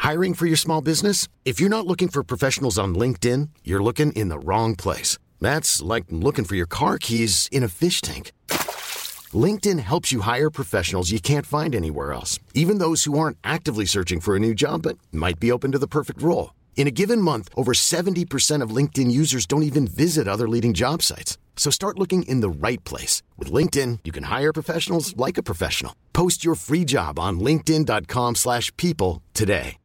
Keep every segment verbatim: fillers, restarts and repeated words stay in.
Hiring for your small business? If you're not looking for professionals on LinkedIn, you're looking in the wrong place. That's like looking for your car keys in a fish tank. LinkedIn helps you hire professionals you can't find anywhere else, even those who aren't actively searching for a new job but might be open to the perfect role. In a given month, over seventy percent of LinkedIn users don't even visit other leading job sites. So start looking in the right place. With LinkedIn, you can hire professionals like a professional. Post your free job on linkedin dot com slash people today.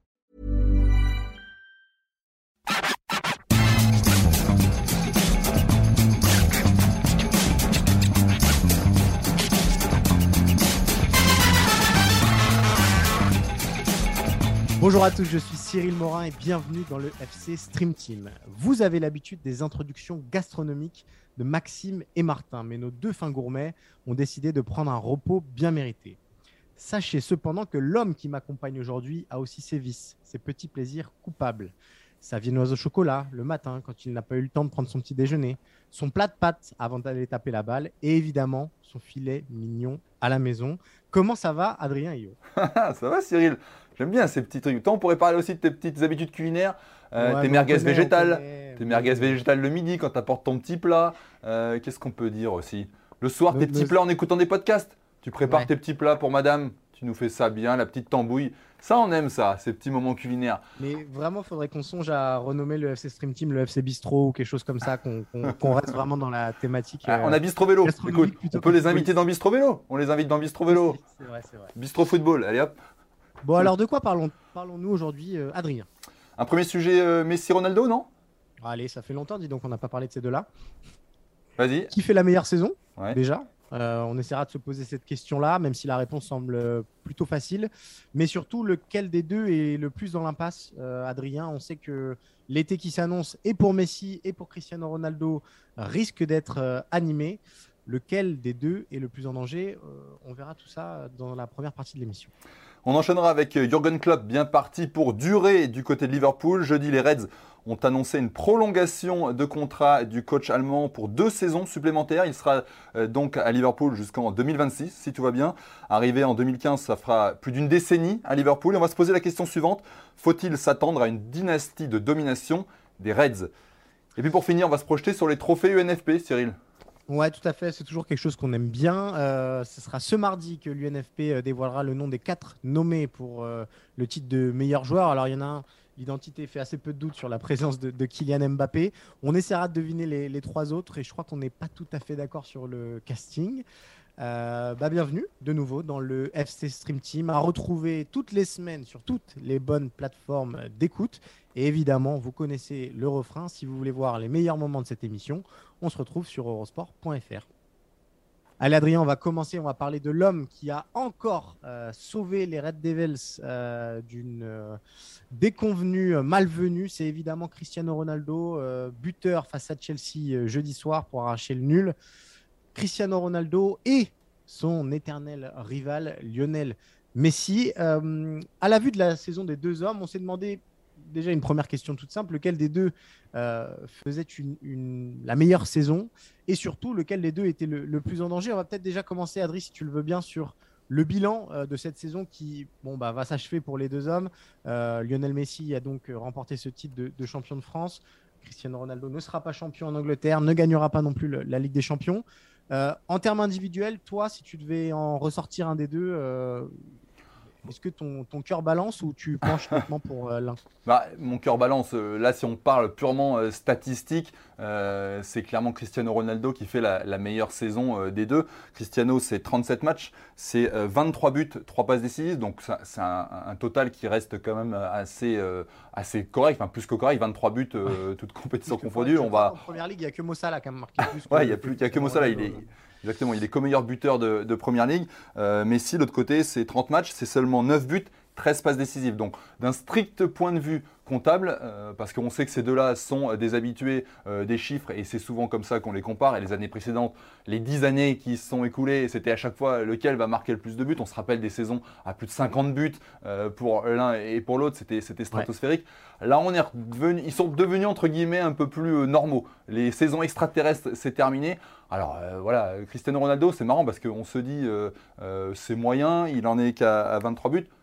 Bonjour à tous, je suis Cyril Morin et bienvenue dans le F C Stream Team. Vous avez l'habitude des introductions gastronomiques de Maxime et Martin, mais nos deux fins gourmets ont décidé de prendre un repos bien mérité. Sachez cependant que l'homme qui m'accompagne aujourd'hui a aussi ses vices, ses petits plaisirs coupables. Sa viennoise au chocolat le matin quand il n'a pas eu le temps de prendre son petit déjeuner, son plat de pâtes avant d'aller taper la balle et évidemment son filet mignon à la maison. Comment ça va, Adrien Yo? Ça va, Cyril? J'aime bien ces petits trucs. Toi, on pourrait parler aussi de tes petites habitudes culinaires, euh, Ouais, tes mais merguez on connaît, végétales, on connaît. tes merguez végétales le midi quand tu apportes ton petit plat. Euh, Qu'est-ce qu'on peut dire aussi? Le soir, Me- tes petits me- plats en écoutant des podcasts. Tu prépares Ouais. tes petits plats pour madame, tu nous fais ça bien, la petite tambouille. Ça, on aime ça, ces petits moments culinaires. Mais vraiment, il faudrait qu'on songe à renommer le F C Stream Team le F C Bistro ou quelque chose comme ça, qu'on qu'on- qu'on reste vraiment dans la thématique. Ah, euh, on a Bistro Vélo. gastronomique Écoute, plutôt on peut que les football. inviter dans Bistro Vélo. On les invite dans Bistro Vélo. C'est vrai, c'est vrai. Bistro Football, allez hop. Bon, alors de quoi parlons, parlons-nous aujourd'hui, euh, Adrien? Un premier sujet, euh, Messi-Ronaldo, non? Allez, ça fait longtemps, dis donc, on n'a pas parlé de ces deux-là. Vas-y. Qui fait la meilleure saison, Ouais. déjà? Euh, on essaiera de se poser cette question-là, même si la réponse semble euh, plutôt facile. Mais surtout, lequel des deux est le plus dans l'impasse? Euh, Adrien, on sait que l'été qui s'annonce, et pour Messi et pour Cristiano Ronaldo, risque d'être euh, animé. Lequel des deux est le plus en danger? Euh, On verra tout ça dans la première partie de l'émission. On enchaînera avec Jürgen Klopp, bien parti pour durer du côté de Liverpool. Jeudi, les Reds ont annoncé une prolongation de contrat du coach allemand pour deux saisons supplémentaires. Il sera euh, donc à Liverpool jusqu'en deux mille vingt-six, si tout va bien. Arrivé en deux mille quinze, ça fera plus d'une décennie à Liverpool. Et on va se poser la question suivante. Faut-il s'attendre à une dynastie de domination des Reds? Et puis pour finir, on va se projeter sur les trophées U N F P, Cyril. Ouais, tout à fait. C'est toujours quelque chose qu'on aime bien. Euh, ce sera ce mardi que l'U N F P euh, dévoilera le nom des quatre nommés pour euh, le titre de meilleur joueur. Alors, il y en a un, l'identité fait assez peu de doute sur la présence de, de Kylian Mbappé. On essaiera de deviner les, les trois autres et je crois qu'on n'est pas tout à fait d'accord sur le casting. Euh, bah, bienvenue de nouveau dans le F C Stream Team, à retrouver toutes les semaines sur toutes les bonnes plateformes d'écoute. Et évidemment, vous connaissez le refrain. Si vous voulez voir les meilleurs moments de cette émission, on se retrouve sur eurosport point f r. Allez Adrien, on va commencer. On va parler de l'homme qui a encore euh, sauvé les Red Devils euh, d'une euh, déconvenue euh, malvenue. C'est évidemment Cristiano Ronaldo, euh, buteur face à Chelsea euh, jeudi soir pour arracher le nul. Cristiano Ronaldo et son éternel rival Lionel Messi. Euh, à la vue de la saison des deux hommes, on s'est demandé déjà une première question toute simple, lequel des deux euh, faisait une, une, la meilleure saison et surtout lequel des deux était le, le plus en danger. On va peut-être déjà commencer, Adri, si tu le veux bien, sur le bilan euh, de cette saison qui bon, bah, va s'achever pour les deux hommes. Euh, Lionel Messi a donc remporté ce titre de, de champion de France. Cristiano Ronaldo ne sera pas champion en Angleterre, ne gagnera pas non plus le, la Ligue des Champions. Euh, en termes individuels, toi, si tu devais en ressortir un des deux, euh, est-ce que ton, ton cœur balance ou tu penches nettement pour euh, l'un? Bah, mon cœur balance. Euh, là, si on parle purement euh, statistique, euh, c'est clairement Cristiano Ronaldo qui fait la, la meilleure saison euh, des deux. Cristiano, c'est trente-sept matchs, c'est euh, vingt-trois buts, trois passes décisives. Donc, ça, c'est un, un total qui reste quand même assez, euh, assez correct, enfin plus que correct. vingt-trois buts, euh, toutes compétitions confondues. On va... En première ligue, il n'y a que Mo Salah qui a marqué plus. Ouais, il n'y a, plus, il y a que Mo Salah. Il est, exactement, il est co-meilleur buteur de, de première ligue. Euh, Messi, de l'autre côté, c'est trente matchs, c'est seulement neuf buts, treize passes décisives. Donc, d'un strict point de vue comptable, euh, parce qu'on sait que ces deux-là sont des habitués euh, des chiffres et c'est souvent comme ça qu'on les compare. Et les années précédentes, les dix années qui se sont écoulées, c'était à chaque fois lequel va marquer le plus de buts. On se rappelle des saisons à plus de cinquante buts euh, pour l'un et pour l'autre, c'était, c'était stratosphérique. Ouais. Là, on est redevenu, ils sont devenus entre guillemets un peu plus euh, normaux. Les saisons extraterrestres, c'est terminé. Alors euh, voilà, Cristiano Ronaldo, c'est marrant parce qu'on se dit euh, euh, c'est moyen, il en est qu'à à vingt-trois buts.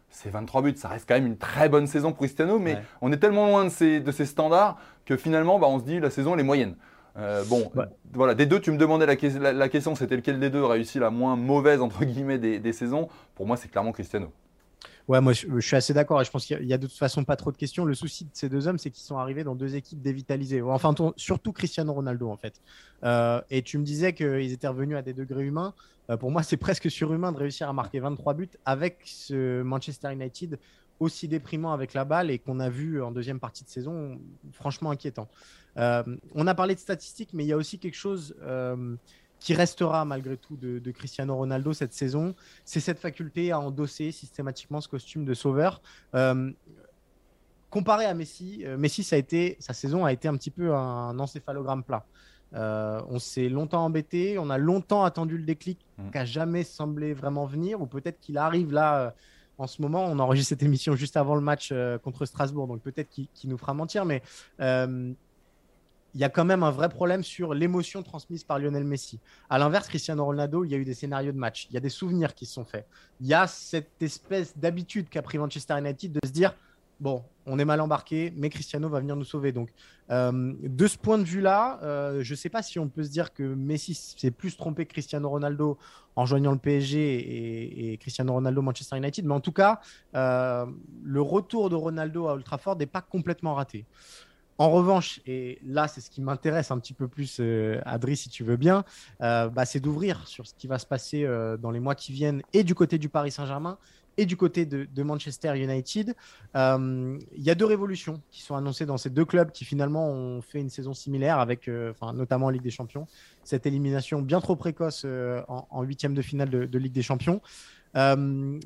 c'est vingt-trois buts. Ça reste quand même une très bonne saison pour Cristiano, mais Ouais. on est tellement loin de ces, de ces standards que finalement, bah, on se dit la saison elle est moyenne. Euh, bon, Ouais. voilà, des deux, tu me demandais la, que- la- la question, c'était lequel des deux réussit la moins mauvaise entre guillemets des, des saisons. Pour moi, c'est clairement Cristiano. Ouais, moi je, je suis assez d'accord et je pense qu'il y a- il y a de toute façon pas trop de questions. Le souci de ces deux hommes, c'est qu'ils sont arrivés dans deux équipes dévitalisées. Enfin, ton- surtout Cristiano Ronaldo en fait. Euh, et tu me disais qu'ils étaient revenus à des degrés humains. Euh, pour moi, c'est presque surhumain de réussir à marquer vingt-trois buts avec ce Manchester United aussi déprimant avec la balle et qu'on a vu en deuxième partie de saison, franchement inquiétant. Euh, on a parlé de statistiques, mais il y a aussi quelque chose euh, qui restera malgré tout de, de Cristiano Ronaldo cette saison, c'est cette faculté à endosser systématiquement ce costume de sauveur. Euh, comparé à Messi, euh, Messi, ça a été, sa saison a été un petit peu un encéphalogramme plat. Euh, on s'est longtemps embêté, on a longtemps attendu le déclic Mm. qui n'a jamais semblé vraiment venir, ou peut-être qu'il arrive là euh, en ce moment. On enregistre cette émission juste avant le match euh, contre Strasbourg, donc peut-être qu'il qu'il nous fera mentir, mais euh, il y a quand même un vrai problème sur l'émotion transmise par Lionel Messi. À l'inverse, Cristiano Ronaldo, il y a eu des scénarios de match, il y a des souvenirs qui se sont faits. Il y a cette espèce d'habitude qu'a pris Manchester United de se dire bon, on est mal embarqué, mais Cristiano va venir nous sauver. Donc, euh, de ce point de vue-là, euh, je ne sais pas si on peut se dire que Messi s'est plus trompé que Cristiano Ronaldo en joignant le P S G et, et Cristiano Ronaldo Manchester United, mais en tout cas, euh, le retour de Ronaldo à Old Trafford n'est pas complètement raté. En revanche, et là, c'est ce qui m'intéresse un petit peu plus, euh, Adri, si tu veux bien, euh, bah, c'est d'ouvrir sur ce qui va se passer euh, dans les mois qui viennent et du côté du Paris Saint-Germain et du côté de, de Manchester United. Euh, Il y a deux révolutions qui sont annoncées dans ces deux clubs qui finalement ont fait une saison similaire, avec, euh, notamment en Ligue des Champions, cette élimination bien trop précoce euh, en, en huitième de finale de, de Ligue des Champions. Euh,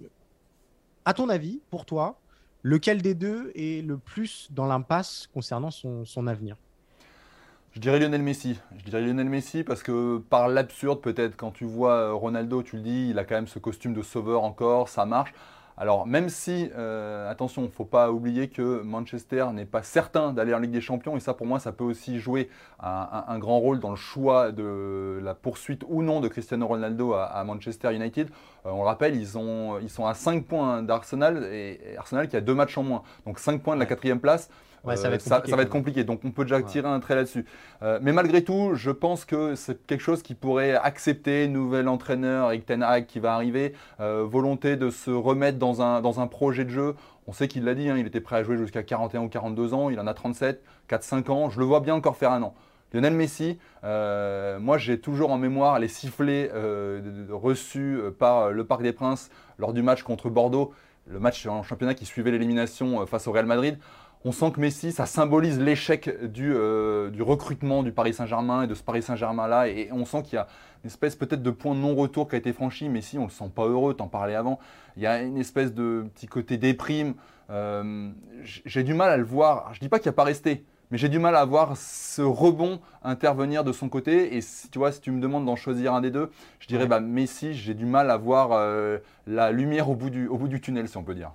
à ton avis, pour toi, lequel des deux est le plus dans l'impasse concernant son, son avenir? Je dirais Lionel Messi. Je dirais Lionel Messi parce que par l'absurde, peut-être, quand tu vois euh, Ronaldo, tu le dis, il a quand même ce costume de sauveur encore, ça marche. Alors, même si, euh, attention, il ne faut pas oublier que Manchester n'est pas certain d'aller en Ligue des Champions, et ça, pour moi, ça peut aussi jouer un, un- un grand rôle dans le choix de la poursuite ou non de Cristiano Ronaldo à, à Manchester United. Euh, on le rappelle, ils, ont, ils sont à cinq points d'Arsenal, et, et Arsenal qui a deux matchs en moins. Donc cinq points de la Ouais. quatrième place. Ouais, ça va Euh, être ça, compliqué. ça va être quand même. compliqué, donc on peut déjà Ouais. tirer un trait là-dessus. Euh, mais malgré tout, je pense que c'est quelque chose qui pourrait accepter, nouvel entraîneur, Erik ten Hag qui va arriver, euh, volonté de se remettre dans un, dans un projet de jeu. On sait qu'il l'a dit, hein, il était prêt à jouer jusqu'à quarante et un ou quarante-deux ans, il en a trente-sept, quatre cinq ans, je le vois bien encore faire un an. Lionel Messi, euh, moi j'ai toujours en mémoire les sifflets euh, de- de- reçus euh, par le Parc des Princes lors du match contre Bordeaux, le match en championnat qui suivait l'élimination euh, face au Real Madrid. On sent que Messi, ça symbolise l'échec du, euh, du recrutement du Paris Saint-Germain et de ce Paris Saint-Germain-là. Et on sent qu'il y a une espèce peut-être de point de non-retour qui a été franchi. Messi, on ne le sent pas heureux, t'en parlais avant. Il y a une espèce de petit côté déprime. Euh, j'ai du mal à le voir. Je ne dis pas qu'il n'y a pas resté, mais j'ai du mal à voir ce rebond intervenir de son côté. Et si tu vois, si tu me demandes d'en choisir un des deux, je dirais Ouais. bah, Messi, j'ai du mal à voir euh, la lumière au bout, du, au bout du tunnel, si on peut dire.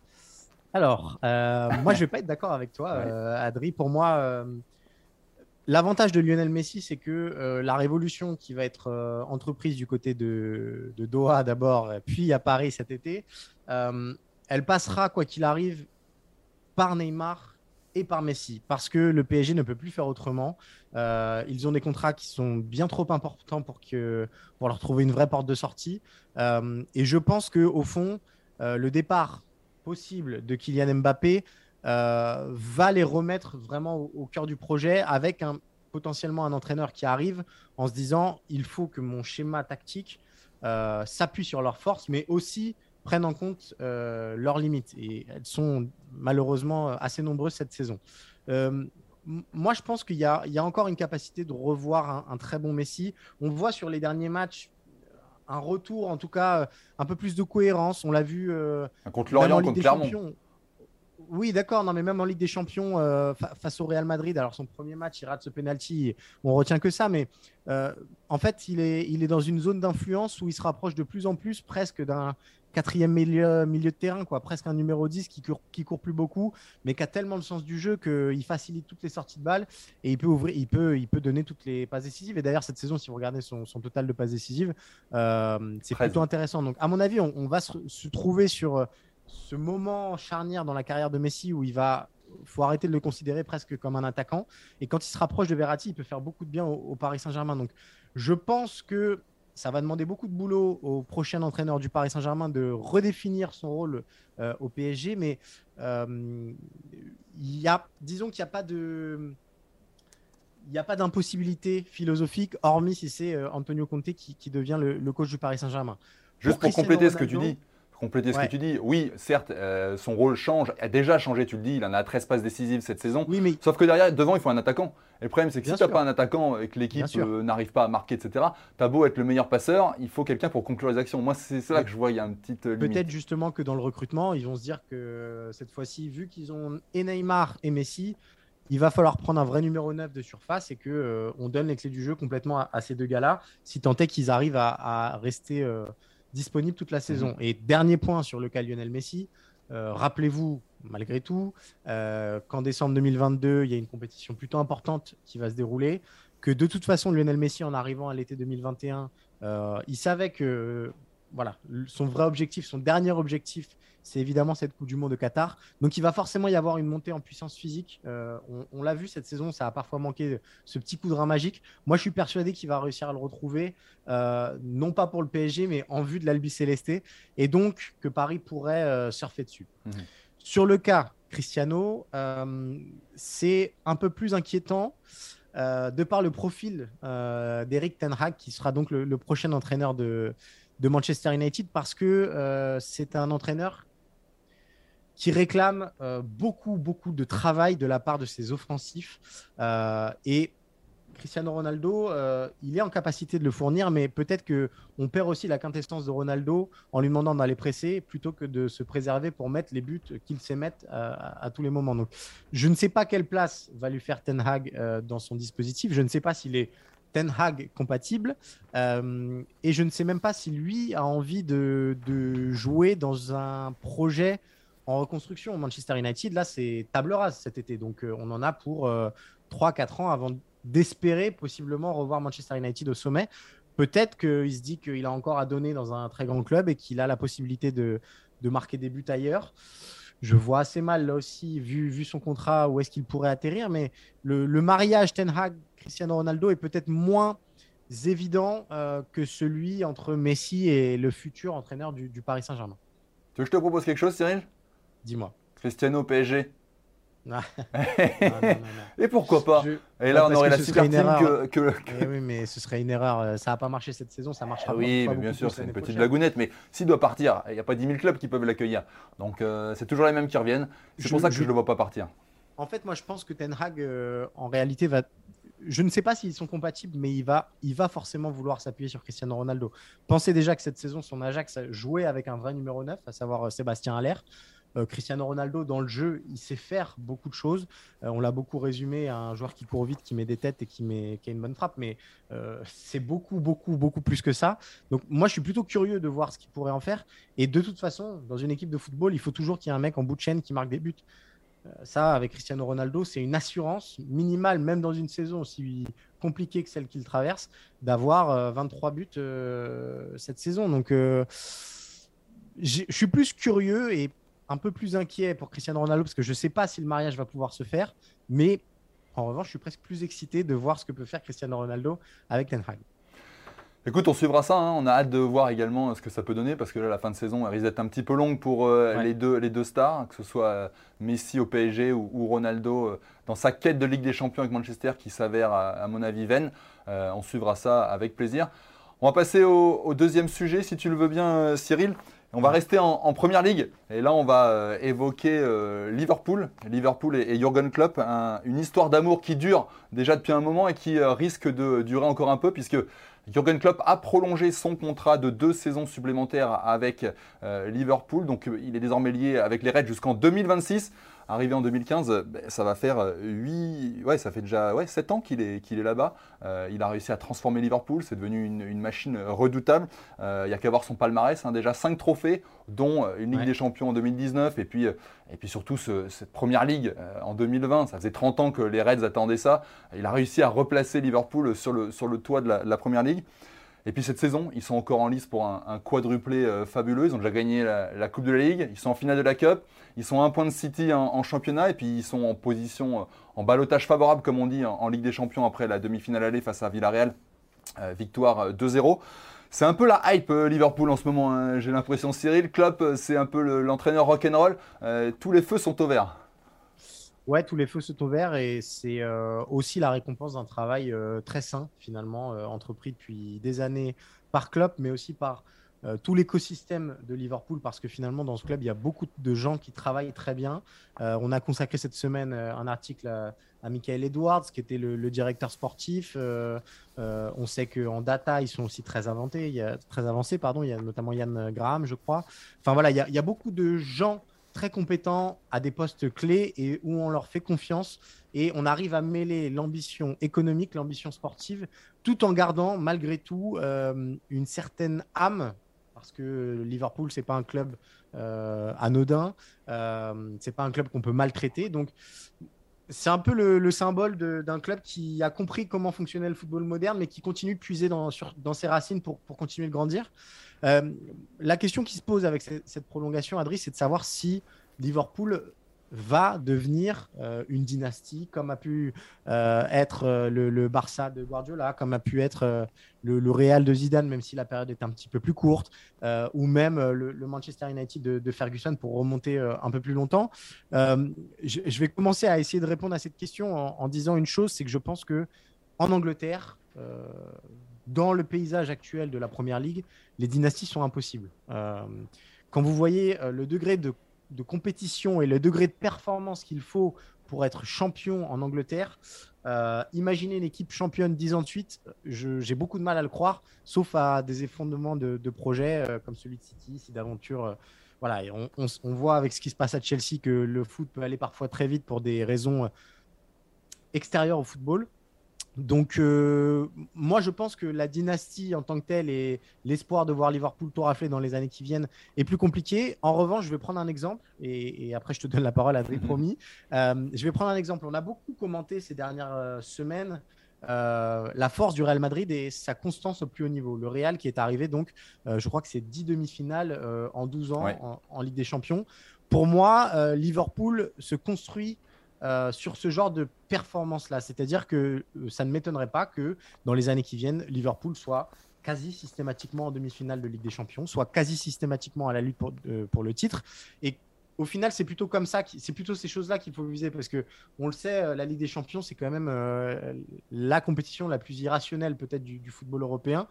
Alors, euh, moi, je vais pas être d'accord avec toi, Ouais. euh, Adri. Pour moi, euh, l'avantage de Lionel Messi, c'est que euh, la révolution qui va être euh, entreprise du côté de, de Doha d'abord, puis à Paris cet été, euh, elle passera, quoi qu'il arrive, par Neymar et par Messi, parce que le P S G ne peut plus faire autrement. Euh, ils ont des contrats qui sont bien trop importants pour, que, pour leur trouver une vraie porte de sortie. Euh, et je pense qu'au fond, euh, le départ possible de Kylian Mbappé euh, va les remettre vraiment au, au cœur du projet, avec un, potentiellement un entraîneur qui arrive en se disant il faut que mon schéma tactique euh, s'appuie sur leurs forces, mais aussi prennent en compte euh, leurs limites. Et elles sont malheureusement assez nombreuses cette saison. Euh, m- moi, je pense qu'il y a, il y a encore une capacité de revoir un, un très bon Messi. On voit sur les derniers matchs un retour, en tout cas, euh, un peu plus de cohérence. On l'a vu euh, Contre même en Lorient, Ligue contre des Clermont. Champions. Oui, d'accord, non, mais même en Ligue des Champions, euh, fa- face au Real Madrid, alors son premier match, il rate ce penalty, on retient que ça, mais euh, en fait, il est, il est dans une zone d'influence où il se rapproche de plus en plus presque d'un quatrième milieu, milieu de terrain, quoi, presque un numéro dix qui court, qui court plus beaucoup, mais qui a tellement le sens du jeu qu'il facilite toutes les sorties de balles et il peut, ouvrir, il peut, il peut donner toutes les passes décisives. Et d'ailleurs, cette saison, si vous regardez son, son total de passes décisives, euh, c'est treize. plutôt intéressant. Donc, à mon avis, on, on va se, se trouver sur ce moment charnière dans la carrière de Messi où il va, faut arrêter de le considérer presque comme un attaquant. Et quand il se rapproche de Verratti, il peut faire beaucoup de bien au, au Paris Saint-Germain. Donc, je pense que ça va demander beaucoup de boulot au prochain entraîneur du Paris Saint-Germain de redéfinir son rôle euh, au P S G. Mais euh, il y a, disons qu'il n'y a pas de il n'y a pas d'impossibilité philosophique, hormis si c'est euh, Antonio Conte qui, qui devient le, le coach du Paris Saint-Germain. Juste pour, pour compléter Ronaldo, ce que tu dis, pour compléter ce ouais. que tu dis, oui, certes, euh, son rôle change, a déjà changé, tu le dis, il en a treize passes décisives cette saison. Oui, mais... Sauf que derrière, devant, il faut un attaquant. Et le problème, c'est que Bien si tu n'as sûr. pas un attaquant et que l'équipe euh, n'arrive pas à marquer, et cetera, tu as beau être le meilleur passeur, il faut quelqu'un pour conclure les actions. Moi, c'est là que je vois, il y a une petite limite. Peut-être justement que dans le recrutement, ils vont se dire que cette fois-ci, vu qu'ils ont et Neymar et Messi, il va falloir prendre un vrai numéro neuf de surface et qu'on euh, donne les clés du jeu complètement à, à ces deux gars-là, si tant est qu'ils arrivent à, à rester euh, disponibles toute la saison. Mmh. Et dernier point sur le cas Lionel Messi, euh, rappelez-vous, malgré tout, euh, qu'en décembre deux mille vingt-deux, il y a une compétition plutôt importante qui va se dérouler, que de toute façon, Lionel Messi, en arrivant à l'été deux mille vingt et un, euh, il savait que voilà, son vrai objectif, son dernier objectif, c'est évidemment cette Coupe du Monde de Qatar. Donc, il va forcément y avoir une montée en puissance physique. Euh, on on l'a vu cette saison, ça a parfois manqué ce petit coup de rein magique. Moi, je suis persuadé qu'il va réussir à le retrouver, euh, non pas pour le P S G, mais en vue de l'Albi Célesté. Et donc, que Paris pourrait euh, surfer dessus. Mmh. Sur le cas Cristiano, euh, c'est un peu plus inquiétant. Euh, de par le profil euh, d'Eric Ten Hag, qui sera donc le, le prochain entraîneur de, de Manchester United, parce que euh, c'est un entraîneur qui réclame euh, beaucoup, beaucoup de travail de la part de ses offensifs. Euh, et Cristiano Ronaldo, euh, il est en capacité de le fournir, mais peut-être qu'on perd aussi la quintessence de Ronaldo en lui demandant d'aller presser plutôt que de se préserver pour mettre les buts qu'il sait mettre euh, à, à tous les moments. Donc, je ne sais pas quelle place va lui faire Ten Hag euh, dans son dispositif. Je ne sais pas s'il est Ten Hag compatible euh, et je ne sais même pas si lui a envie de, de jouer dans un projet en reconstruction. Manchester United, là, c'est table rase cet été. Donc, euh, on en a pour euh, trois quatre ans avant d'espérer possiblement revoir Manchester United au sommet. Peut-être qu'il se dit qu'il a encore à donner dans un très grand club et qu'il a la possibilité de, de marquer des buts ailleurs. Je vois assez mal, là aussi, vu, vu son contrat, où est-ce qu'il pourrait atterrir. Mais le, le mariage Ten Hag-Cristiano Ronaldo est peut-être moins évident euh, que celui entre Messi et le futur entraîneur du, du Paris Saint-Germain. Tu veux que je te propose quelque chose, Cyril ? Dis-moi. Cristiano P S G. Non. non, non, non, non. Et pourquoi pas je... Et là, ouais, on aurait la super team que. que, que... Eh oui, mais ce serait une erreur. Ça n'a pas marché cette saison, ça marchera ah pas. Oui, mais bien sûr, c'est une petite prochaine. Blagounette. Mais s'il doit partir, il n'y a pas dix mille clubs qui peuvent l'accueillir. Donc, euh, c'est toujours les mêmes qui reviennent. C'est je, pour ça que je ne le vois pas partir. En fait, moi, je pense que Ten Hag, euh, en réalité, va. Je ne sais pas s'ils sont compatibles, mais il va, il va forcément vouloir s'appuyer sur Cristiano Ronaldo. Pensez déjà que cette saison, son Ajax jouait avec un vrai numéro neuf, à savoir Sébastien Haller. Euh, Cristiano Ronaldo, dans le jeu, il sait faire beaucoup de choses. Euh, on l'a beaucoup résumé à un joueur qui court vite, qui met des têtes et qui, met, qui a une bonne frappe, mais euh, c'est beaucoup, beaucoup, beaucoup plus que ça. Donc, moi, je suis plutôt curieux de voir ce qu'il pourrait en faire. Et de toute façon, dans une équipe de football, il faut toujours qu'il y ait un mec en bout de chaîne qui marque des buts. Euh, ça, avec Cristiano Ronaldo, c'est une assurance minimale, même dans une saison aussi compliquée que celle qu'il traverse, d'avoir euh, vingt-trois buts euh, cette saison. Donc, euh, je suis plus curieux et un peu plus inquiet pour Cristiano Ronaldo parce que je ne sais pas si le mariage va pouvoir se faire, mais en revanche, je suis presque plus excité de voir ce que peut faire Cristiano Ronaldo avec Ten Hag. Écoute, on suivra ça, hein. On a hâte de voir également ce que ça peut donner parce que là, la fin de saison elle risque d'être un petit peu longue pour euh, ouais. les, deux, les deux stars, que ce soit euh, Messi au P S G ou, ou Ronaldo euh, dans sa quête de Ligue des Champions avec Manchester qui s'avère, à, à mon avis, vaine. Euh, on suivra ça avec plaisir. On va passer au, au deuxième sujet, si tu le veux bien, euh, Cyril. On va rester en, en Première Ligue et là on va euh, évoquer euh, Liverpool, Liverpool et, et Jürgen Klopp, un, une histoire d'amour qui dure déjà depuis un moment et qui euh, risque de durer encore un peu puisque Jürgen Klopp a prolongé son contrat de deux saisons supplémentaires avec euh, Liverpool, donc euh, il est désormais lié avec les Reds jusqu'en deux mille vingt-six. Arrivé en deux mille quinze, ben, ça va faire huit, ouais, ça fait déjà ouais, sept ans qu'il est, qu'il est là-bas. Euh, il a réussi à transformer Liverpool, c'est devenu une, une machine redoutable. Il euh, n'y a qu'à voir son palmarès, hein, déjà cinq trophées, dont une Ligue ouais. des Champions en deux mille dix-neuf et puis, et puis surtout ce, cette première Ligue euh, en deux mille vingt. Ça faisait trente ans que les Reds attendaient ça. Il a réussi à replacer Liverpool sur le, sur le toit de la, de la Première Ligue. Et puis cette saison, ils sont encore en lice pour un, un quadruplé euh, fabuleux. Ils ont déjà gagné la, la Coupe de la Ligue, ils sont en finale de la Cup, ils sont à un point de City en, en championnat, et puis ils sont en position, euh, en ballottage favorable, comme on dit, en, en Ligue des Champions après la demi-finale aller face à Villarreal, euh, victoire euh, deux zéro. C'est un peu la hype euh, Liverpool en ce moment, hein. J'ai l'impression. Cyril, Klopp, euh, c'est un peu le, l'entraîneur rock'n'roll. Euh, tous les feux sont au vert. Ouais, tous les feux sont au vert et c'est euh, aussi la récompense d'un travail euh, très sain, finalement, euh, entrepris depuis des années par Klopp, mais aussi par euh, tout l'écosystème de Liverpool, parce que finalement, dans ce club, il y a beaucoup de gens qui travaillent très bien. Euh, on a consacré cette semaine euh, un article à, à Michael Edwards, qui était le, le directeur sportif. Euh, euh, on sait qu'en data, ils sont aussi très avancés. Il y a, très avancés, pardon. Il y a notamment Yann Graham, je crois. Enfin voilà, il y a, il y a beaucoup de gens très compétents à des postes clés et où on leur fait confiance et on arrive à mêler l'ambition économique, l'ambition sportive, tout en gardant malgré tout euh, une certaine âme, parce que Liverpool, c'est pas un club euh, anodin, euh, c'est pas un club qu'on peut maltraiter. Donc, c'est un peu le, le symbole de, d'un club qui a compris comment fonctionnait le football moderne, mais qui continue de puiser dans, sur, dans ses racines pour, pour continuer de grandir. Euh, la question qui se pose avec cette, cette prolongation, Adri, c'est de savoir si Liverpool va devenir euh, une dynastie, comme a pu euh, être euh, le, le Barça de Guardiola, comme a pu être euh, le, le Real de Zidane, même si la période est un petit peu plus courte, euh, ou même euh, le, le Manchester United de, de Ferguson pour remonter euh, un peu plus longtemps. Euh, je, je vais commencer à essayer de répondre à cette question en, en disant une chose, c'est que je pense que en Angleterre, euh, dans le paysage actuel de la Première Ligue, les dynasties sont impossibles. Euh, quand vous voyez euh, le degré de, de compétition et le degré de performance qu'il faut pour être champion en Angleterre, euh, imaginez une équipe championne dix ans de suite, je, j'ai beaucoup de mal à le croire, sauf à des effondrements de, de projets euh, comme celui de City, si d'aventure. Euh, voilà, et on, on, on voit avec ce qui se passe à Chelsea que le foot peut aller parfois très vite pour des raisons extérieures au football. Donc, euh, moi, je pense que la dynastie en tant que telle et l'espoir de voir Liverpool tout rafler dans les années qui viennent est plus compliqué. En revanche, je vais prendre un exemple et, et après, je te donne la parole, Adrien, promis. Euh, je vais prendre un exemple. On a beaucoup commenté ces dernières euh, semaines euh, la force du Real Madrid et sa constance au plus haut niveau. Le Real qui est arrivé, donc, euh, je crois que c'est dix demi-finales euh, en douze ans ouais. en, en Ligue des Champions. Pour moi, euh, Liverpool se construit Euh, sur ce genre de performance-là. C'est-à-dire que euh, ça ne m'étonnerait pas que dans les années qui viennent, Liverpool soit quasi systématiquement en demi-finale de Ligue des Champions, soit quasi systématiquement à la lutte pour, euh, pour le titre. Et au final, c'est plutôt comme ça, c'est plutôt ces choses-là qu'il faut viser parce que on le sait, la Ligue des Champions, c'est quand même euh, la compétition la plus irrationnelle peut-être du, du football européen.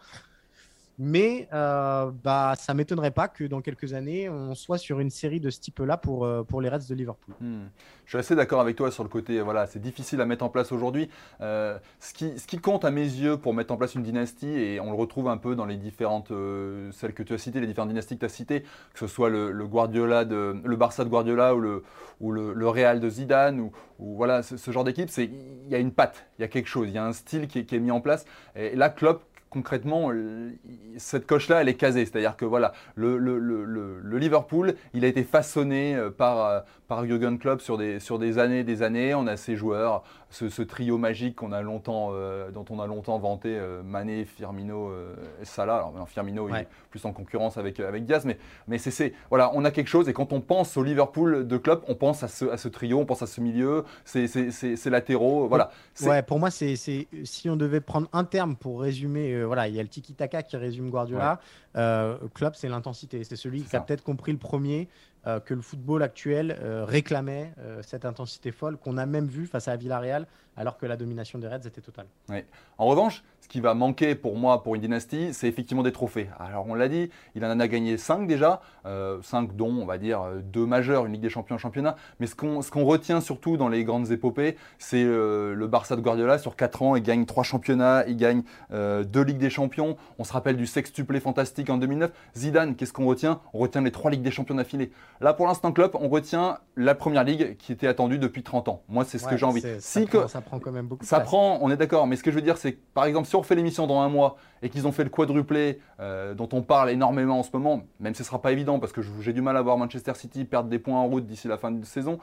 Mais euh, bah, ça ne m'étonnerait pas que dans quelques années, on soit sur une série de ce type-là pour, euh, pour les Reds de Liverpool. Hmm. Je suis assez d'accord avec toi sur le côté, voilà, c'est difficile à mettre en place aujourd'hui. Euh, ce, qui, ce qui compte à mes yeux pour mettre en place une dynastie, et on le retrouve un peu dans les différentes, euh, celles que tu as citées, les différentes dynasties que tu as citées, que ce soit le, le, Guardiola de, le Barça de Guardiola ou le, ou le, le Real de Zidane, ou, ou voilà, ce, ce genre d'équipe, il y a une patte, il y a quelque chose, il y a un style qui est, qui est mis en place. Et là, Klopp, concrètement, cette coche-là, elle est casée. C'est-à-dire que voilà, le, le, le, le Liverpool, il a été façonné par, par Jürgen Klopp sur des, sur des années des années. On a ces joueurs, ce, ce trio magique qu'on a longtemps, euh, dont on a longtemps vanté, euh, Mané, Firmino, euh, Salah. Alors maintenant, Firmino, ouais. il est plus en concurrence avec, avec Diaz, mais, mais c'est, c'est, voilà, on a quelque chose. Et quand on pense au Liverpool de Klopp, on pense à ce, à ce trio, on pense à ce milieu, ces, ces, ces, ces latéraux. Voilà. C'est... Ouais, pour moi, c'est, c'est, si on devait prendre un terme pour résumer, euh, voilà, il y a le tiki-taka qui résume Guardiola. Ouais. Euh, Klopp, c'est l'intensité. C'est celui c'est qui ça. a peut-être compris le premier euh, que le football actuel euh, réclamait euh, cette intensité folle qu'on a même vu face à Villarreal, alors que la domination des Reds était totale. Ouais. En revanche, ce qui va manquer pour moi, pour une dynastie, c'est effectivement des trophées. Alors on l'a dit, il en a gagné cinq déjà, euh, cinq dont on va dire deux majeurs, une Ligue des Champions, un championnat. Mais ce qu'on, ce qu'on retient surtout dans les grandes épopées, c'est euh, le Barça de Guardiola. Sur quatre ans, il gagne trois championnats, il gagne euh, deux Ligues des Champions. On se rappelle du sextuplé fantastique en deux mille neuf. Zidane, qu'est-ce qu'on retient? On retient les trois Ligues des Champions d'affilée. Là, pour l'instant, Klopp, on retient la Première Ligue qui était attendue depuis trente ans. Moi, c'est ce ouais, que j'ai envie. C'est, si ça, que, prend, ça prend quand même beaucoup de Ça place. prend, on est d'accord. Mais ce que je veux dire, c'est que, par exemple, si on refait l'émission dans un mois et qu'ils ont fait le quadruplé euh, dont on parle énormément en ce moment, même si ce ne sera pas évident parce que j'ai du mal à voir Manchester City perdre des points en route d'ici la fin de saison,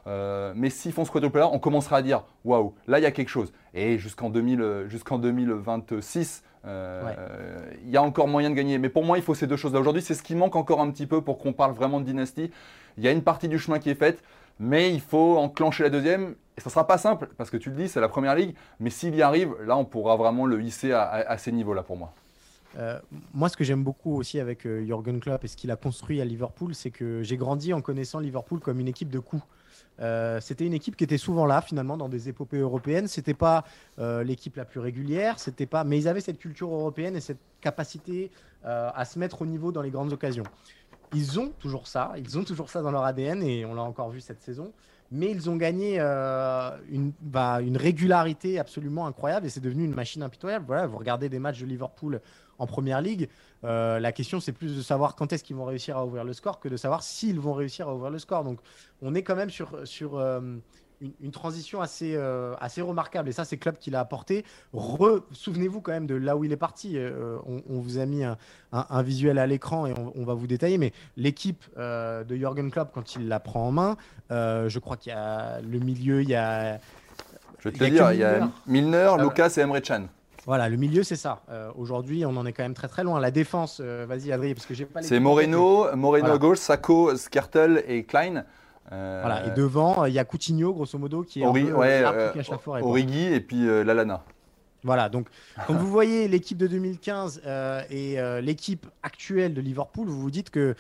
Euh, mais s'ils font ce quadruple, on commencera à dire waouh, là il y a quelque chose. Et jusqu'en deux mille, jusqu'en deux mille vingt-six, euh, Ouais. euh, il y a encore moyen de gagner. Mais pour moi, il faut ces deux choses-là. Aujourd'hui, c'est ce qui manque encore un petit peu pour qu'on parle vraiment de dynastie. Il y a une partie du chemin qui est faite, mais il faut enclencher la deuxième. Et ça ne sera pas simple, parce que tu le dis, c'est la première ligue. Mais s'il y arrive, là, on pourra vraiment le hisser à, à, à ces niveaux-là pour moi. Euh, moi, ce que j'aime beaucoup aussi avec euh, Jürgen Klopp et ce qu'il a construit à Liverpool, c'est que j'ai grandi en connaissant Liverpool comme une équipe de coups. Euh, c'était une équipe qui était souvent là, finalement, dans des épopées européennes. C'était pas euh, l'équipe la plus régulière, c'était pas, mais ils avaient cette culture européenne et cette capacité euh, à se mettre au niveau dans les grandes occasions. Ils ont toujours ça, ils ont toujours ça dans leur A D N et on l'a encore vu cette saison. Mais ils ont gagné euh, une, bah, une régularité absolument incroyable et c'est devenu une machine impitoyable. Voilà, vous regardez des matchs de Liverpool en Première Ligue, euh, la question c'est plus de savoir quand est-ce qu'ils vont réussir à ouvrir le score que de savoir s'ils vont réussir à ouvrir le score. Donc on est quand même sur, sur euh, une, une transition assez, euh, assez remarquable et ça c'est Klopp qui l'a apporté. Re- Souvenez-vous quand même de là où il est parti. Euh, on, on vous a mis un, un, un visuel à l'écran et on, on va vous détailler, mais l'équipe euh, de Jürgen Klopp quand il la prend en main, euh, je crois qu'il y a le milieu, il y a. Je vais te il y le a dire, que il y a Milner. Milner, Ah, Lucas et Emre Can. Voilà, le milieu, c'est ça. Euh, Aujourd'hui, on en est quand même très très loin. La défense, euh, vas-y Adrien, parce que j'ai pas les. C'est Moreno, Moreno Voilà. à gauche, Sacco, Skrtel et Klein. Euh, Voilà, et devant, il y a Coutinho, grosso modo, qui est Ori- un peu ouais, l'arbre euh, qui cache la forêt. quoi. Origi et puis euh, Lallana. Voilà, donc quand vous voyez l'équipe de deux mille quinze euh, et euh, l'équipe actuelle de Liverpool, vous vous dites que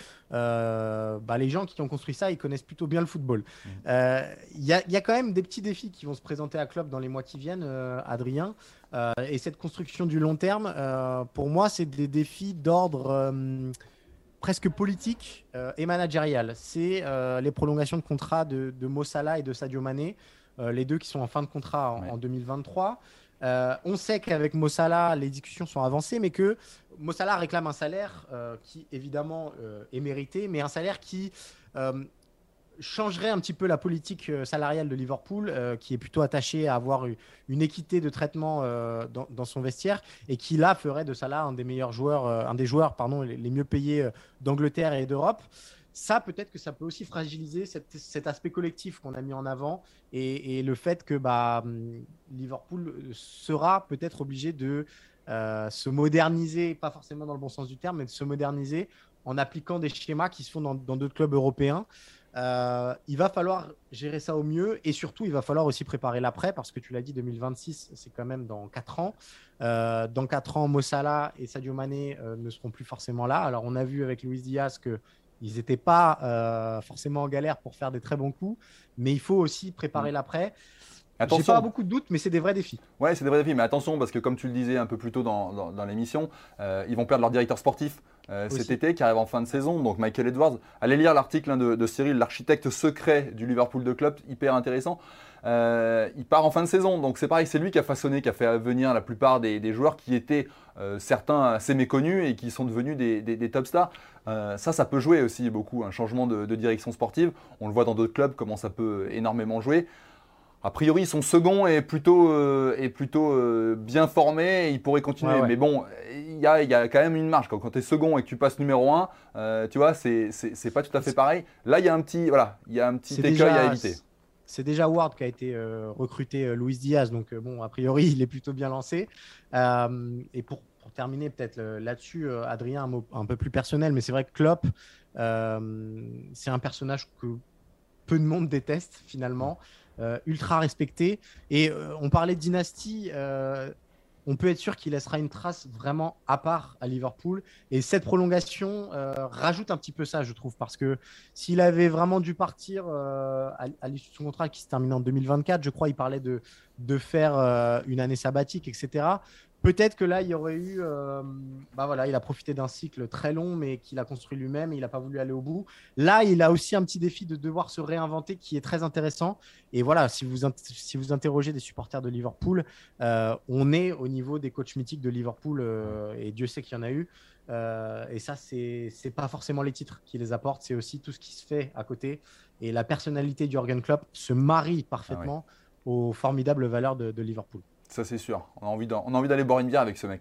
euh, bah, les gens qui ont construit ça, ils connaissent plutôt bien le football. Euh, Il y, a- il y a quand même des petits défis qui vont se présenter à Klopp dans les mois qui viennent, euh, Adrien. Euh, et cette construction du long terme, euh, pour moi, c'est des défis d'ordre euh, presque politique euh, et managérial. C'est euh, les prolongations de contrat de, de Mo Salah et de Sadio Mané, euh, les deux qui sont en fin de contrat en, Ouais. en deux mille vingt-trois. Euh, on sait qu'avec Mo Salah, les discussions sont avancées, mais que Mo Salah réclame un salaire euh, qui, évidemment, euh, est mérité, mais un salaire qui euh, changerait un petit peu la politique euh, salariale de Liverpool, euh, qui est plutôt attachée à avoir u- une équité de traitement euh, dans, dans son vestiaire, et qui, là, ferait de Salah un des meilleurs joueurs, euh, un des joueurs pardon, les, les mieux payés euh, d'Angleterre et d'Europe. Ça, peut-être que ça peut aussi fragiliser cet, cet aspect collectif qu'on a mis en avant et, et le fait que bah, hum, Liverpool sera peut-être obligé de euh, se moderniser, pas forcément dans le bon sens du terme, mais de se moderniser en appliquant des schémas qui se font dans dans d'autres clubs européens. Euh, il va falloir gérer ça au mieux et surtout, il va falloir aussi préparer l'après parce que tu l'as dit, deux mille vingt-six, c'est quand même dans quatre ans. Euh, dans quatre ans, Mo Salah et Sadio Mané euh, ne seront plus forcément là. Alors, on a vu avec Luis Diaz que ils n'étaient pas euh, forcément en galère pour faire des très bons coups, mais il faut aussi préparer Mm. l'après. J'ai Attention. pas beaucoup de doutes, mais c'est des vrais défis. Ouais, c'est des vrais défis, mais attention parce que comme tu le disais un peu plus tôt dans, dans, dans l'émission, euh, ils vont perdre leur directeur sportif euh, cet Aussi. été qui arrive en fin de saison, donc Michael Edwards. Allez lire l'article hein, de, de Cyril, l'architecte secret du Liverpool de club, hyper intéressant. Euh, il part en fin de saison, donc c'est pareil, c'est lui qui a façonné, qui a fait venir la plupart des, des joueurs qui étaient euh, certains assez méconnus et qui sont devenus des, des, des top stars. Euh, ça, ça peut jouer aussi beaucoup, un changement de, de direction sportive. On le voit dans d'autres clubs, comment ça peut énormément jouer. A priori, son second est plutôt, euh, est plutôt euh, bien formé, et il pourrait continuer. Ouais, ouais. Mais bon, il y a, il y a quand même une marge. Quand, quand tu es second et que tu passes numéro un, euh, tu vois, c'est c'est- c'est pas tout à fait pareil. Là, il y a un petit, voilà, il y a un petit C'est écueil déjà, à éviter. c'est déjà Ward qui a été euh, recruté euh, Luis Diaz, donc euh, bon, a priori, il est plutôt bien lancé. Euh, et pour, pour terminer peut-être euh, là-dessus, euh, Adrien, un mot un peu plus personnel, mais c'est vrai que Klopp, euh, c'est un personnage que peu de monde déteste finalement, euh, ultra respecté. Et euh, on parlait de dynastie. Euh, on peut être sûr qu'il laissera une trace vraiment à part à Liverpool. Et cette prolongation euh, rajoute un petit peu ça, je trouve, parce que s'il avait vraiment dû partir euh, à, à l'issue de son contrat qui se termine en deux mille vingt-quatre, je crois, il parlait de, de faire euh, une année sabbatique, et cetera. Peut-être que là, il y aurait eu. Euh, bah voilà, il a profité d'un cycle très long, mais qu'il a construit lui-même et il n'a pas voulu aller au bout. Là, il a aussi un petit défi de devoir se réinventer qui est très intéressant. Et voilà, si vous, si vous interrogez des supporters de Liverpool, euh, on est au niveau des coachs mythiques de Liverpool euh, et Dieu sait qu'il y en a eu. Euh, et ça, c'est c'est pas forcément les titres qui les apportent, c'est aussi tout ce qui se fait à côté. Et la personnalité du Jürgen Klopp se marie parfaitement aux formidables valeurs de, de Liverpool. Ça, c'est sûr. On a envie d'en- on a envie d'aller boire une bière avec ce mec.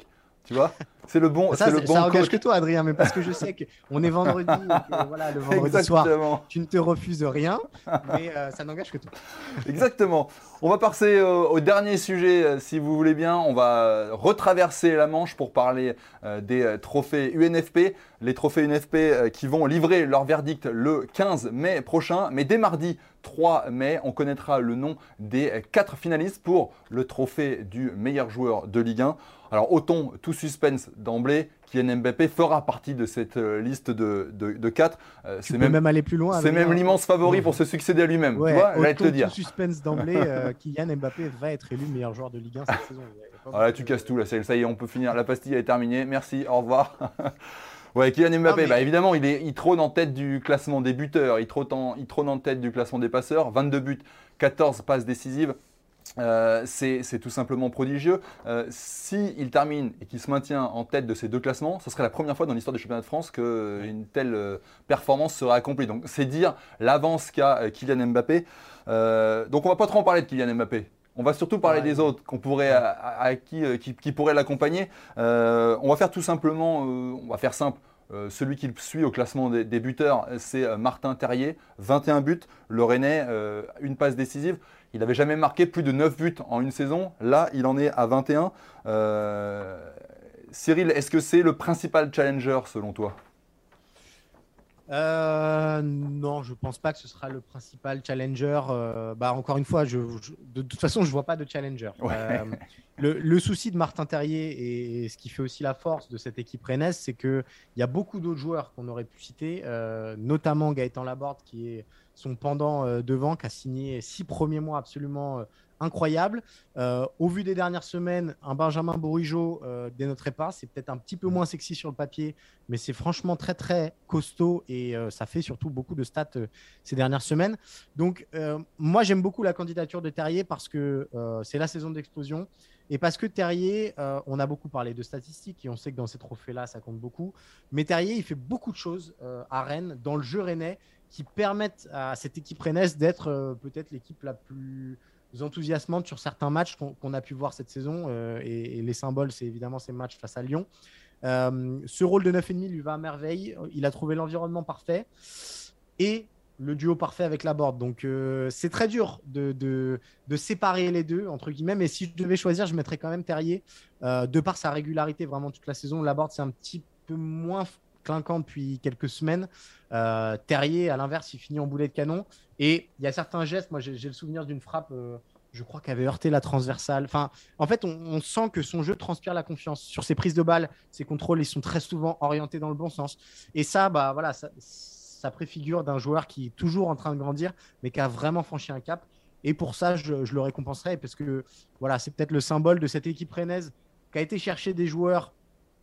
Tu vois, c'est le bon, Ça, c'est le c'est- bon ça engage coach. que toi, Adrien, mais parce que je sais qu'on est vendredi et que voilà, le vendredi soir, Exactement. tu ne te refuses rien, mais euh, ça n'engage que toi. Exactement. On va passer au, au dernier sujet, euh, si vous voulez bien. On va euh, retraverser la Manche pour parler euh, des euh, trophées U N F P. Les trophées U N F P euh, qui vont livrer leur verdict le quinze mai prochain. Mais dès mardi trois mai, on connaîtra le nom des euh, quatre finalistes pour le trophée du meilleur joueur de Ligue un. Alors, ôtons tout suspense d'emblée. Kylian Mbappé fera partie de cette euh, liste de, de, de quatre. Euh, Tu c'est peux même, même aller plus loin. c'est Adrien. même l'immense favori Ouais. pour se succéder à lui-même. Ouais, tu vois, j'allais te autant le dire. tout suspense d'emblée, euh, Kylian Mbappé va être élu meilleur joueur de Ligue un cette saison. Il y a pas Voilà, beaucoup tu de- casses tout là, ça ça y est, on peut finir. La pastille est terminée. Merci, au revoir. Ouais, Kylian Mbappé, mais- bah, évidemment, il, est, il trône en tête du classement des buteurs, il trône, en, il trône en tête du classement des passeurs, vingt-deux buts, quatorze passes décisives. Euh, c'est c'est tout simplement prodigieux. Euh, S'il termine et qu'il se maintient en tête de ces deux classements, ce serait la première fois dans l'histoire du championnat de France qu'une telle euh, performance serait accomplie. Donc c'est dire l'avance qu'a euh, Kylian Mbappé. Euh, donc on va pas trop en parler de Kylian Mbappé. On va surtout parler Ouais. des autres qu'on pourrait, à, à- à qui, euh, qui, qui pourraient l'accompagner. Euh, on va faire tout simplement, euh, on va faire simple. Euh, celui qui le suit au classement des, des buteurs, c'est euh, Martin Terrier, vingt et un buts. Le Rennais, euh, une passe décisive. Il n'avait jamais marqué plus de neuf buts en une saison. Là, il en est à vingt et un. Euh, Cyril, est-ce que c'est le principal challenger selon toi? Euh, non, je pense pas que ce sera le principal challenger. Euh, bah, encore une fois, je, je- de toute façon, je vois pas de challenger. Ouais. Euh, le, le souci de Martin Terrier et ce qui fait aussi la force de cette équipe rennaise, c'est qu'il y a beaucoup d'autres joueurs qu'on aurait pu citer, euh, notamment Gaëtan Laborde, qui est son pendant euh, devant, qui a signé six premiers mois absolument euh, incroyables. Euh, au vu des dernières semaines, un Benjamin Bourigeaud euh, dénoterait pas. C'est peut-être un petit peu moins sexy sur le papier, mais c'est franchement très très costaud et euh, ça fait surtout beaucoup de stats euh, ces dernières semaines. Donc euh, moi j'aime beaucoup la candidature de Terrier parce que euh, c'est la saison d'explosion et parce que Terrier, euh, on a beaucoup parlé de statistiques et on sait que dans ces trophées-là ça compte beaucoup, mais Terrier il fait beaucoup de choses euh, à Rennes, dans le jeu rennais, qui permettent à cette équipe rennaise d'être euh, peut-être l'équipe la plus enthousiasmante sur certains matchs qu'on qu'on a pu voir cette saison euh, et, et les symboles c'est évidemment ces matchs face à Lyon. Euh, ce rôle de neuf virgule cinq lui va à merveille. Il a trouvé l'environnement parfait et le duo parfait avec Laborde. Donc, euh, c'est très dur de, de, de séparer les deux, entre guillemets. Mais si je devais choisir, je mettrais quand même Terrier. Euh, de par sa régularité vraiment toute la saison, Laborde, c'est un petit peu moins clinquant depuis quelques semaines. Euh, Terrier, à l'inverse, il finit en boulet de canon. Et il y a certains gestes. Moi, j'ai, j'ai le souvenir d'une frappe. Euh, je crois qu'elle avait heurté la transversale. Enfin, en fait, on, on sent que son jeu transpire la confiance. Sur ses prises de balles, ses contrôles, ils sont très souvent orientés dans le bon sens. Et ça, bah voilà, ça, ça préfigure d'un joueur qui est toujours en train de grandir, mais qui a vraiment franchi un cap. Et pour ça, je, je le récompenserai parce que voilà, c'est peut-être le symbole de cette équipe rennaise qui a été chercher des joueurs,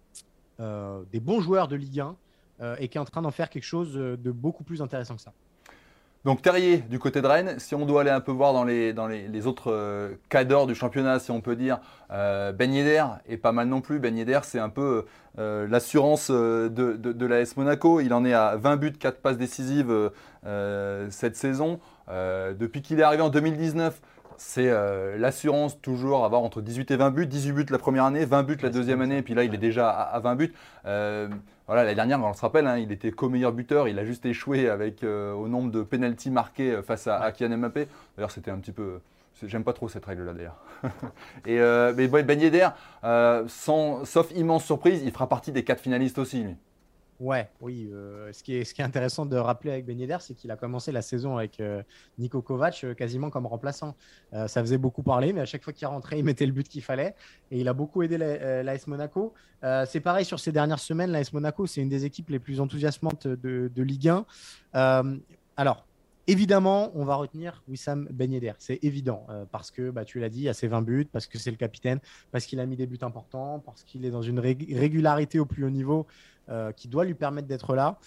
euh, des bons joueurs de Ligue un euh, et qui est en train d'en faire quelque chose de beaucoup plus intéressant que ça. Donc Terrier du côté de Rennes, si on doit aller un peu voir dans les, dans les, les autres euh, cadors du championnat, si on peut dire, euh, Ben Yedder est pas mal non plus. Ben Yedder, c'est un peu euh, l'assurance euh, de, de, de l'A S Monaco. Il en est à vingt buts, quatre passes décisives euh, cette saison. Euh, depuis qu'il est arrivé en deux mille dix-neuf, c'est euh, l'assurance toujours avoir entre dix-huit et vingt buts. dix-huit buts la première année, vingt buts la deuxième année, et puis là il est déjà à, à vingt buts. Euh, voilà, l'année dernière, on se rappelle, hein, il était co-meilleur buteur, il a juste échoué avec, euh, au nombre de pénaltys marqués face à, à Kylian Mbappé. D'ailleurs, c'était un petit peu... J'aime pas trop cette règle-là d'ailleurs. Et euh, mais Ben Yedder, euh, sans, sauf immense surprise, il fera partie des quatre finalistes aussi, lui. Ouais, oui. Euh, ce, qui est, ce qui est intéressant de rappeler avec Ben Yedder, c'est qu'il a commencé la saison avec euh, Niko Kovac euh, quasiment comme remplaçant. Euh, ça faisait beaucoup parler, mais à chaque fois qu'il rentrait, il mettait le but qu'il fallait. Et il a beaucoup aidé l'A S Monaco. Euh, c'est pareil sur ces dernières semaines. L'A S Monaco, c'est une des équipes les plus enthousiasmantes de, de Ligue un. Euh, alors, évidemment, on va retenir Wissam Ben Yedder. C'est évident euh, parce que, bah, tu l'as dit, il a ses vingt buts, parce que c'est le capitaine, parce qu'il a mis des buts importants, parce qu'il est dans une rég- régularité au plus haut niveau. Euh, qui doit lui permettre d'être là.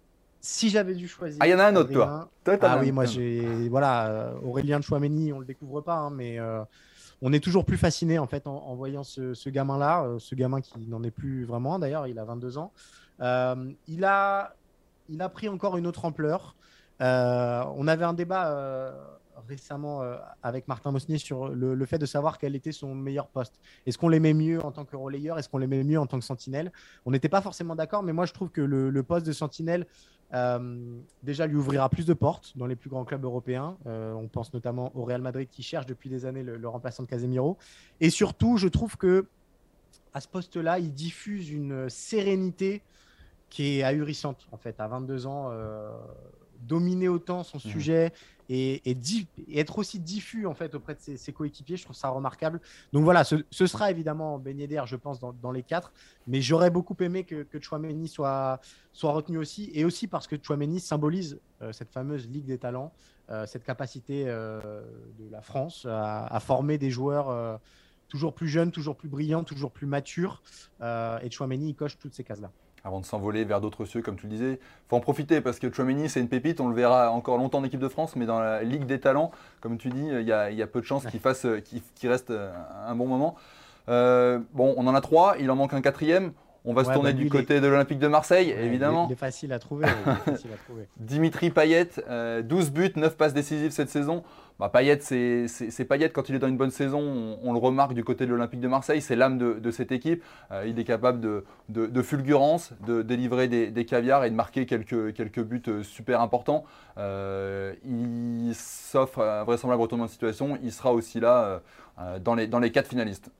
Si j'avais dû choisir. Ah, il y en a un autre, Adrien, toi. toi ah oui, moi j'ai. Voilà, euh, Aurélien Tchouaméni, on ne le découvre pas, hein, mais euh, on est toujours plus fasciné en fait en, en voyant ce, ce gamin-là, euh, ce gamin qui n'en est plus vraiment d'ailleurs, il a vingt-deux ans. Euh, il, a, il a pris encore une autre ampleur. Euh, on avait un débat euh, récemment euh, avec Martin Mosnier sur le, le fait de savoir quel était son meilleur poste. Est-ce qu'on l'aimait mieux en tant que relayeur? Est-ce qu'on l'aimait mieux en tant que sentinelle? On n'était pas forcément d'accord, mais moi je trouve que le, le poste de sentinelle euh, déjà lui ouvrira plus de portes dans les plus grands clubs européens. Euh, on pense notamment au Real Madrid qui cherche depuis des années le, le remplaçant de Casemiro. Et surtout, je trouve que à ce poste-là, il diffuse une sérénité qui est ahurissante en fait. À vingt-deux ans, euh, dominer autant son sujet et, et, di- et être aussi diffus en fait auprès de ses, ses coéquipiers, je trouve ça remarquable. Donc voilà, ce, ce sera évidemment Ben Yedder, je pense, dans, dans les quatre, mais j'aurais beaucoup aimé que, que Tchouaméni soit, soit retenu aussi, et aussi parce que Tchouaméni symbolise euh, cette fameuse Ligue des talents, euh, cette capacité euh, de la France à, à former des joueurs euh, toujours plus jeunes, toujours plus brillants, toujours plus matures, euh, et Tchouaméni il coche toutes ces cases-là. Avant de s'envoler vers d'autres cieux, comme tu le disais. Il faut en profiter parce que Tchouaméni, c'est une pépite. On le verra encore longtemps en équipe de France, mais dans la Ligue des talents, comme tu dis, il y a, il y a peu de chances qu'il fasse, qu'il, qu'il reste un bon moment. Euh, bon, on en a trois, il en manque un quatrième. On va ouais, se tourner bah, du côté est... de l'Olympique de Marseille, ouais, évidemment. Il est, il est facile à trouver. Il est facile à trouver. Dimitri Payet, euh, douze buts, neuf passes décisives cette saison. Bah, Payet, c'est, c'est, c'est Payet quand il est dans une bonne saison, on, on le remarque du côté de l'Olympique de Marseille, c'est l'âme de, de cette équipe. Euh, il est capable de, de, de fulgurance, de délivrer des, des caviars et de marquer quelques, quelques buts super importants. Euh, il s'offre un vraisemblable retournement de situation, il sera aussi là euh, dans, les, dans les quatre finalistes.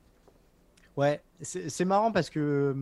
Ouais, c'est, c'est marrant parce que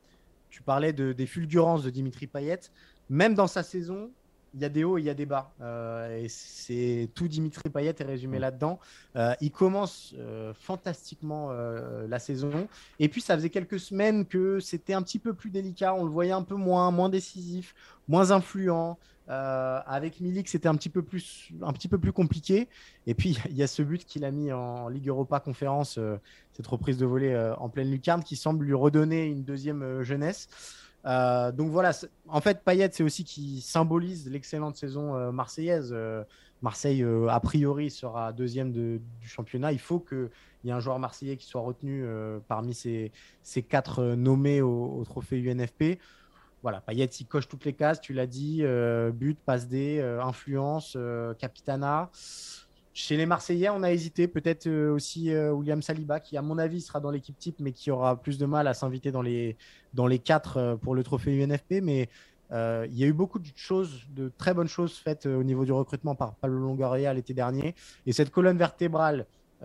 tu parlais de, des fulgurances de Dimitri Payet. Même dans sa saison, il y a des hauts et il y a des bas. Euh, et c'est tout Dimitri Payet est résumé là-dedans. Euh, il commence euh, fantastiquement euh, la saison. Et puis, ça faisait quelques semaines que c'était un petit peu plus délicat. On le voyait un peu moins, moins décisif, moins influent. Euh, avec Milik, c'était un petit peu plus, un petit peu plus compliqué. Et puis, il y a ce but qu'il a mis en Ligue Europa Conférence, euh, cette reprise de volée euh, en pleine lucarne, qui semble lui redonner une deuxième euh, jeunesse. Euh, donc voilà, en fait, Payet, c'est aussi qui symbolise l'excellente saison euh, marseillaise. Euh, Marseille, euh, a priori, sera deuxième de, du championnat. Il faut qu'il y ait un joueur marseillais qui soit retenu euh, parmi ces, ces quatre euh, nommés au, au trophée U N F P. Voilà, Payet, il coche toutes les cases, tu l'as dit, euh, but, passe D, euh, influence, euh, capitana. Chez les Marseillais, on a hésité, peut-être euh, aussi euh, William Saliba, qui à mon avis sera dans l'équipe type, mais qui aura plus de mal à s'inviter dans les, dans les quatre euh, pour le trophée U N F P. Mais euh, il y a eu beaucoup de choses, de très bonnes choses faites euh, au niveau du recrutement par Pablo Longoria l'été dernier. Et cette colonne vertébrale,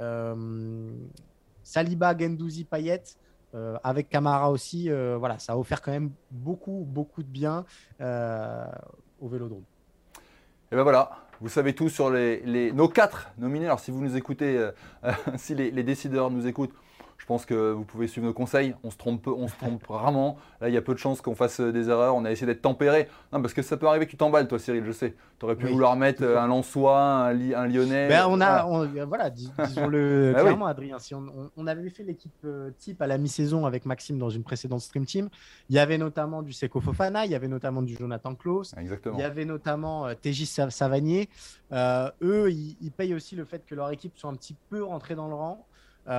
euh, Saliba, Guendouzi, Payet, Euh, avec Camara aussi, euh, voilà, ça a offert quand même beaucoup, beaucoup de bien euh, au Vélodrome. Et ben voilà, vous savez tout sur les, les, nos quatre nominés. Alors si vous nous écoutez, euh, euh, si les, les décideurs nous écoutent, je pense que vous pouvez suivre nos conseils. On se trompe, on se trompe rarement. Là, il y a peu de chances qu'on fasse des erreurs. On a essayé d'être tempéré. Non, parce que ça peut arriver que tu t'emballes, toi, Cyril, je sais. Tu aurais pu oui, vouloir mettre un Lensois, un, Li, un Lyonnais. Ben, on a, voilà, on, voilà dis, disons-le bah clairement, oui. Adrien. Si on, on, on avait fait l'équipe euh, type à la mi-saison avec Maxime dans une précédente Stream Team. Il y avait notamment du Seko Fofana, il y avait notamment du Jonathan Klaus. Exactement. Il y avait notamment euh, Tégis Savanier. Euh, eux, ils, ils payent aussi le fait que leur équipe soit un petit peu rentrée dans le rang.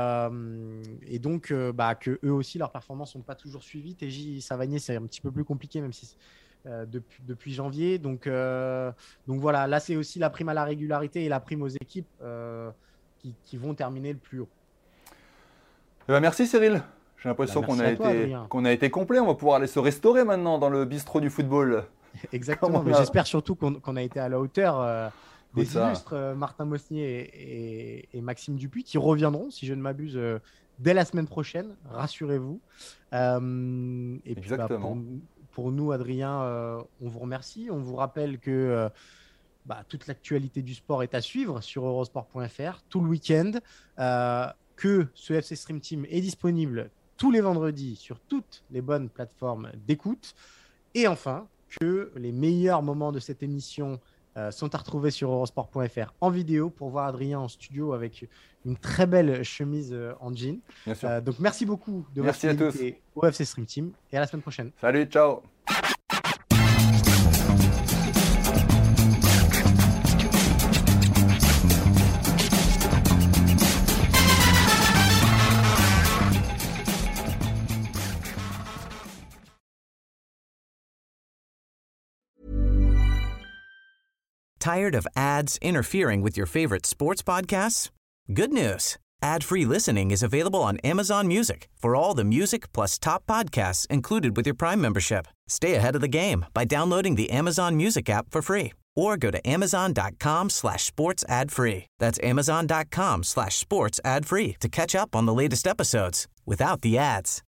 Euh, et donc euh, bah, que eux aussi leurs performances sont pas toujours suivies. T J Savanier, c'est un petit peu plus compliqué même si euh, depuis, depuis janvier, donc, euh, donc voilà, là c'est aussi la prime à la régularité et la prime aux équipes euh, qui, qui vont terminer le plus haut. Eh ben, merci Cyril, j'ai l'impression bah, qu'on, a toi, été, qu'on a été complet. On va pouvoir aller se restaurer maintenant dans le bistrot du football. Exactement, mais a... j'espère surtout qu'on, qu'on a été à la hauteur euh, des illustres euh, Martin Mosnier et, et, et Maxime Dupuis qui reviendront, si je ne m'abuse, euh, dès la semaine prochaine, rassurez-vous. Euh, et puis, bah, pour, pour nous, Adrien, euh, on vous remercie. On vous rappelle que euh, bah, toute l'actualité du sport est à suivre sur eurosport point f r tout le week-end, euh, que ce F C Stream Team est disponible tous les vendredis sur toutes les bonnes plateformes d'écoute. Et enfin, que les meilleurs moments de cette émission Euh, sont à retrouver sur eurosport point f r en vidéo pour voir Adrien en studio avec une très belle chemise euh, en jean. Bien sûr. Euh, donc merci beaucoup de merci votre fidélité au F C Stream Team et à la semaine prochaine. Salut, ciao. Tired of ads interfering with your favorite sports podcasts? Good news. Ad-free listening is available on Amazon Music for all the music plus top podcasts included with your Prime membership. Stay ahead of the game by downloading the Amazon Music app for free or go to amazon.com slash sports ad free. That's amazon.com slash sports ad free to catch up on the latest episodes without the ads.